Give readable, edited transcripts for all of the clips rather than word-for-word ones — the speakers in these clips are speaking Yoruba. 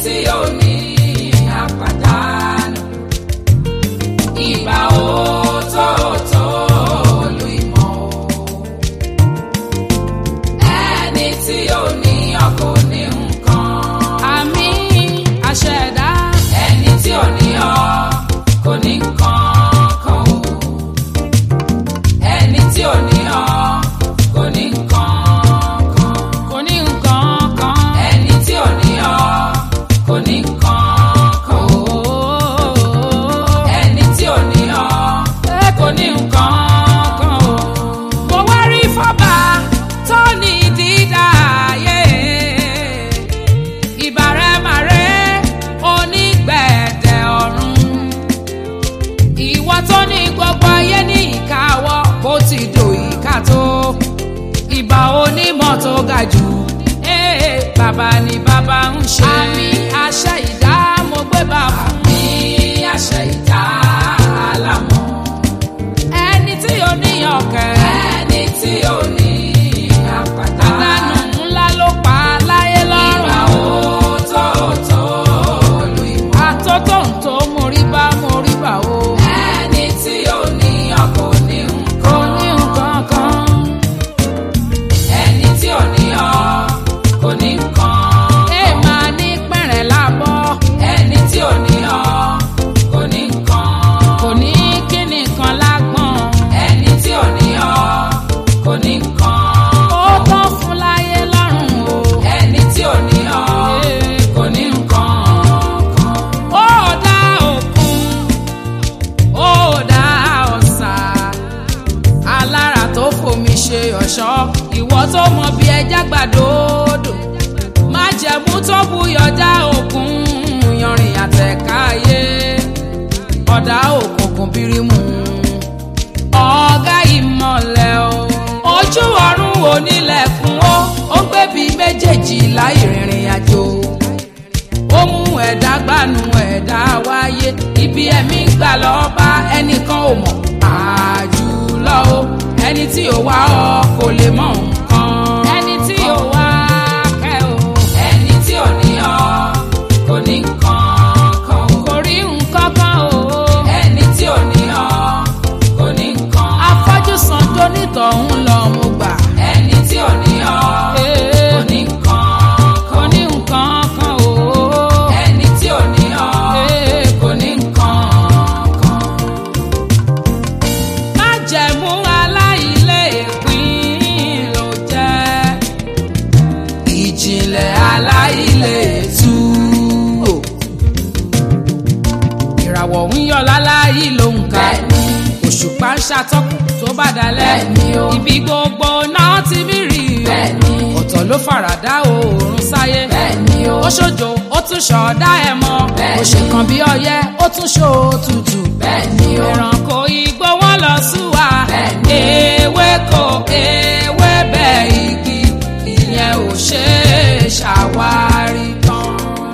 tí ò ní àpàdánù. Ìbà òótọ́ olú ìmọ̀ o. Ẹni tí ò ní ọkọ ní nǹkan. Àmì àṣẹ̀dá. Ẹni tí ò ní ọ kò ní nǹkan kan o. Ẹni tí ò ní ọ kò ní nǹkan kan. Kò ní nǹkan kan. Ẹni tí ò ní ọ kò ní nǹkan kan o. Ẹni tí ò ní ọ kò ní nǹkan kan o. Mo wá rí fọ́bà tó ní dídá ayé. Ìbàrẹ̀màrẹ́ onígbẹ̀dẹ̀ ọ̀run. Ìwọ tó ní gbogbo ayé ní ìkáwọ́ bó ti dò ìka tó. Ìbà onímọ̀ tó ga jù. Bàbá ni bàbá ń ṣe. Àmì àṣẹ ìdá mo gbé bá fún. Àmì àṣẹ ìdá àlámọ̀. Ẹni tí ò níyàn kẹ́. Ẹni tí ò ní àpàdánù. Àdánù ńlá ló pa láyé lọ́rùn. Ìbà òótọ́ olú ìmọ̀. Àtótó ń tó moríbá o. Ẹni tí ò ní ọkọ ní Kò nǹkan. ní nǹkan kan. Ẹni tí ò ní ọ kò ní nǹkan. Máa ní pẹ̀rẹ̀ lábọ́. Ẹni tí ò ní ọ kò ní nǹkan. Kò ní kíni kan lágbọ̀n. Ẹni tí ò ní ọ kò ní nǹkan. Ó tán fún láyé lọ́rùn o. Ẹni tí ò ní ọ kò ní nǹkan kan. Ó dá òkun, ó dá ọ̀sà. Alára tó fomi ṣe ọ̀ṣọ́. Ìwọ tó mọ bí ẹja gbàdódò. Májẹ̀mú tó buyọ̀ já òkun. Yanrìn àtẹ̀káyé. Ọ̀dà òkùnkùn bírímù. Ọ̀gá ìmọ̀lẹ̀ o. Ojú ọ̀run onílẹ̀kùn ó. Ó gbébi méjèèjì láì rìnrìn àjò. Ó mú ẹ̀dá gbanú ẹ̀dá wáyé. Ibi ẹ̀mí gbà lọ bá ẹnìkan ò mọ̀. Àjùlọ o. Ẹni tí ò wá ọ kò lè mọ nǹkan. Ẹni tí ò wá kẹ́ o. Ẹni tí ò ní ọ kò ní nǹkan kan. Kò rí nǹkan kan o. Ẹni tí ò ní ọ kò ní nǹkan. Afọ́jú san tó nítọ̀hún lọ mo gbà. Ẹni tí ò ní ọ kò ní nǹkan Kò kan. ní nǹkan kan o. Ẹni tí ò ní ọ kò ní nǹkan kan. Májẹ̀mú aláìlépín ló jẹ́. Ìjìnlẹ̀ aláìlétú o. Ìràwọ̀ ń yọ láláyé ló ń ka. Bẹ́ẹ̀ni. Òṣùpá ń ṣàtọ́kùn tó bá dalẹ̀. Bẹ́ẹ̀ni o. Ibi gbogbo náà ti mí rí o. Bẹ́ẹ̀ni. Ọ̀tọ̀ ló faradà oòrùn sáyé. Bẹ́ẹ̀ni o. Ó ṣojo ó tún ṣọ̀ọ́dá ẹ̀ mọ́. Bẹ́ẹ̀ni. Ó ṣe kan bí ọyẹ́ ó tún ṣòtútù. Bẹ́ẹ̀ni o. Ẹranko igbó wọn lọ súwa. Bẹ́ẹ̀ni. Ewéko ewébẹ̀ igi ìyẹn ò ṣe é ṣàwárí tán.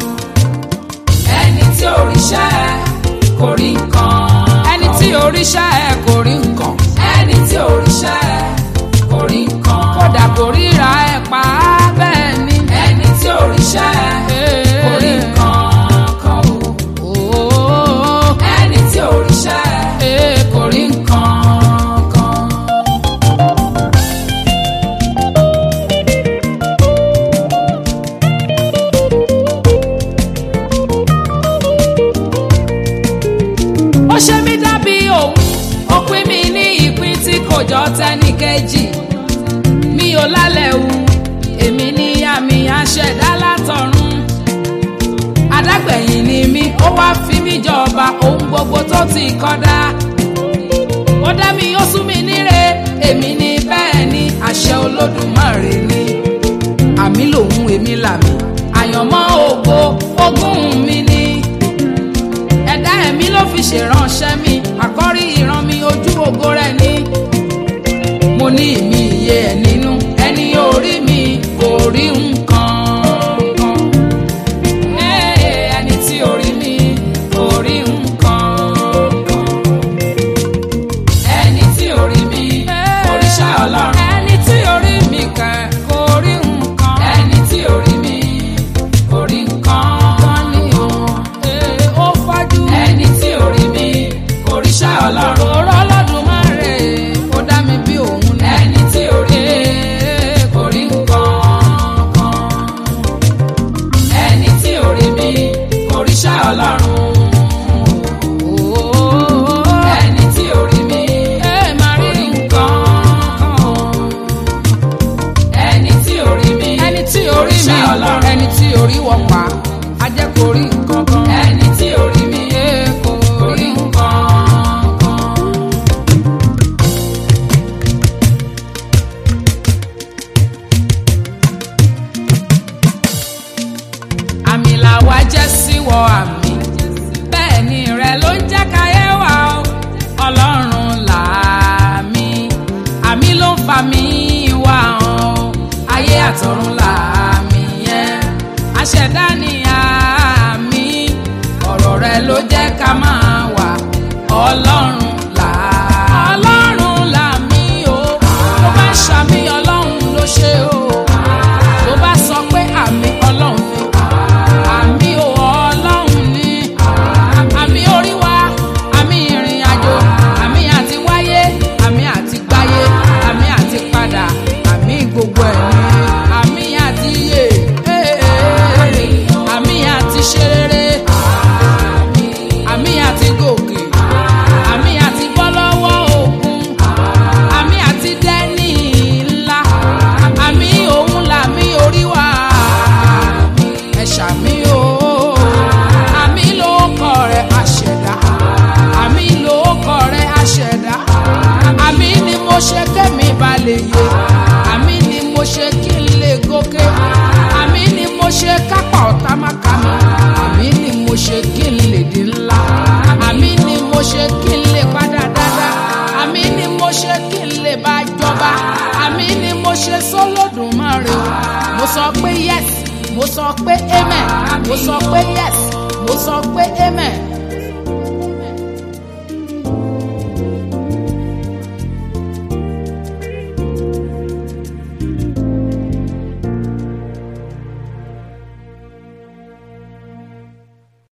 Ẹni tí òrìṣẹ́ kò rí nǹkan. Ẹni tí oríṣẹ́ ẹ̀ kò rí nǹkan. Ẹni tí òrìṣẹ́ kò rí nǹkan. Kódà kò ríra ẹ̀ pa á bẹ́ẹ̀ ni. Ẹni tí òrìṣẹ́ kò rí nǹkan kan o. Ooo. Ẹni tí òrìṣẹ́ kò rí nǹkan kan. Ó ṣe mí dàbí òun. Ó pín mi ní ìpín tí kò jọ tẹ́nìkejì. Mi ò lálẹ́ wu. Èmi ní àmì àṣẹ̀dá látọ̀run. Adágbẹ̀yìn ni mí. Ó wá fi mí jọba ohun gbogbo tó ti kọ́dá. Ó dá mi ó sún mi níre. Èmi ní bẹ́ẹ̀ ni àṣẹ Olódùmarè ni. Àmì lòun èmi làmì. Àyànmọ́ ògo ogún mi ni. Ẹ̀dá ẹ̀mí ló fi ṣèránṣẹ́ mi. Àkọ́rí ìran mi ojú ògo rẹ̀ ni. Mo ní ìmí iye ẹ̀ nínú. Ẹni orí mi kò rí nǹkan kan. Ẹni tí orí mi kò rí nǹkan kan. Ẹni tí orí mi òrìṣà Ọlọ́run. Ẹni tí orí mi kẹ̀ kò rí nǹkan. Ẹni tí orí mi kò rí nǹkan. ẹni tí orí wọ pa á jẹ́ kó rí nǹkan kan. ẹni tí orí mi kò orí nǹkan kan. àmì làwa jẹ́ síwọ àmì bẹ́ẹ̀ ni rẹ ló ń jẹ́ káyé wa o ọlọ́run làmì àmì ló ń fa mi wá o ayé àtọ̀run làmì yẹn aṣẹ̀dá ni àmì ọ̀rọ̀ rẹ ló jẹ́ ká máa wà ọlọ́run làmì o tó bá ṣàmì ọlọ́run ló ṣe o tó bá sọ pé àmì ọlọ́run ni àmì o ọlọ́run ni àmì orí wa àmì ìrìn àjò àmì àti wáyé àmì àti gbáyé àmì àti padà àmì gbogbo ẹ̀ ni àmì àti yè àmì àti ṣe rere àmì àti gòkè àmì àti bọ́ lọ́wọ́ òkun àmì àti dẹ́ni ńlá àmì òun làmì orí wa ẹ ṣàmì o àmì ló kọ rẹ àṣẹdá àmì ló kọ rẹ àṣẹdá àmì ni mo ṣe kẹ́mi balẹ̀ yé àmì ni mo ṣe kí n lè gòkè àmì ni mo ṣe kápá ọ̀tá má ká mi àmì ni mo ṣe kí n lè di ńlá àmì ni mo ṣe kí n lè padà dáadáa àmì ni mo ṣe kí n lè bá jọba àmì ni mo ṣe sọ́lọ́dùmarè o mo sọ pé yes mo sọ pé amen mo sọ pé yes mo sọ pé amen